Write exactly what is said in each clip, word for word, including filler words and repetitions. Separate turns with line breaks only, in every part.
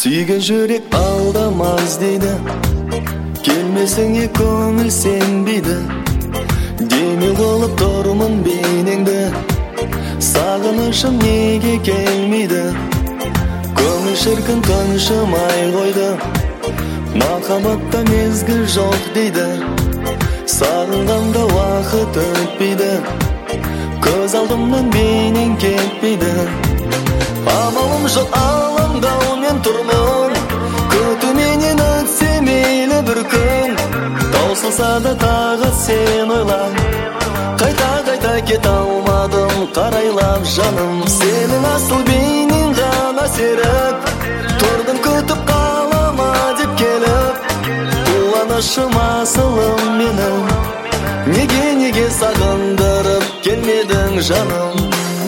Sүйген жүрек алдамаз дейді, келмесіңе көңіл сенбейді. Демеу болып тұрмын бейнеңді, сағынышым неге келмейді. Көңіл шіркін тыншымай қойды, махаббатта мезгіл жоқ дейді. Сағынғанда уақыт өтпейді, көз алдымнан бейнең кетпейді. Амалым жоқ алаңдаумен тұрмын, күтуменен өтсе мейлі бір күн. Таусылса да тағы сен ойлап, қайта-қайта кете алмадым қарайлап жаным. Сенің асыл бейнең ғана серік, тұрдым күтіп қалама деп келіп. Қуанышым асылым менің, неге-неге сағындырып келмедің жаным.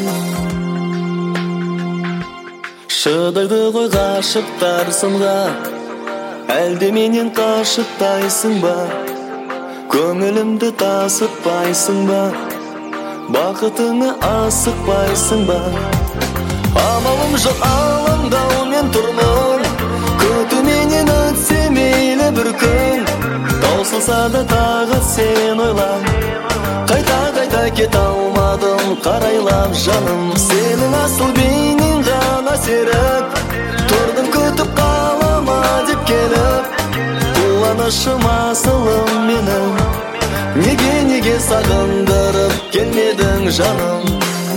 Шыдайды ғой ғашықтар сынға, әлде менен қашықтайсың ба? Көңілімді тасытпайсың ба? Бақытыңа асықпайсың ба? Амалым жоқ алаңдаумен тұрмын, күтуменен өтсе мейлі бір күн. Таусылса да тағы сен ойлап, қайта-қайта кете алмадым қарайлап жаным. Сенің асыл бейнең ғана серік, тұрдым күтіп қалама деп келіп. Қуанышым асылым менің, неге-неге сағындырып келмедің жаным.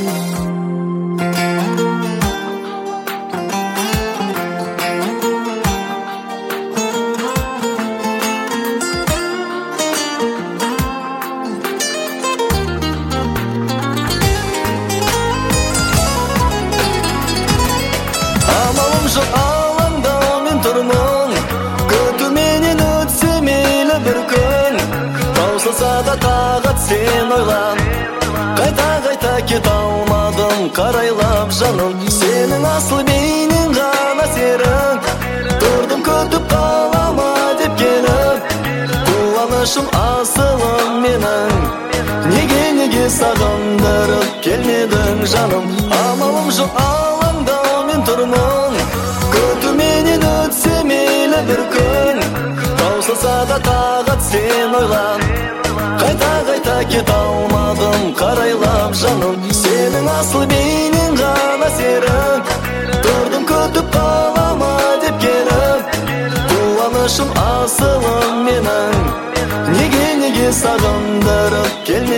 Амалым жоқ алаңдаумен тұрмын, күтуменен өтсе мейлі бір күн. Таусылса да тағы сен ойлап, қайта-қайта кете алмадым қарайлап жаным. Сенің асыл бейнең ғана серік, тұрдым күтіп қалама деп келіп. Қуанышым асылым менің, неге-неге сағындырып келмедің жаным. Амалым жоқ алаңдаумен тұрмын, күтуменен өтсе мейлі бір күн. Таусылса да тағы сен ойлап, қайта-қайта кете алмадым қарайлап жаным. Сенің асыл бейнең ғана серік, тұрдым күтіп қалама деп келіп. Қуанышым асылым менің, неге-неге сағындырып келмедің